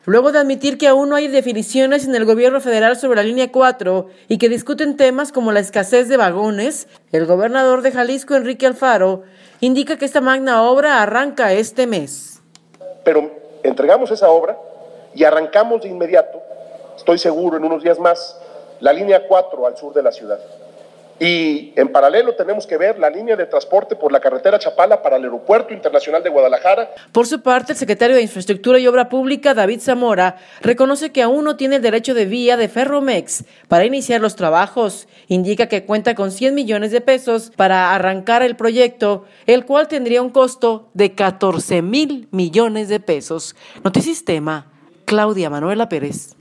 Luego de admitir que aún no hay definiciones en el gobierno federal sobre la línea 4 y que discuten temas como la escasez de vagones, el gobernador de Jalisco, Enrique Alfaro, indica que esta magna obra arranca este mes. Pero entregamos esa obra y arrancamos de inmediato, estoy seguro en unos días más, la línea 4 al sur de la ciudad. Y en paralelo tenemos que ver la línea de transporte por la carretera Chapala para el Aeropuerto Internacional de Guadalajara. Por su parte, el secretario de Infraestructura y Obra Pública, David Zamora, reconoce que aún no tiene el derecho de vía de Ferromex para iniciar los trabajos. Indica que cuenta con 100 millones de pesos para arrancar el proyecto, el cual tendría un costo de 14,000 millones de pesos. Notisistema, Claudia Manuela Pérez.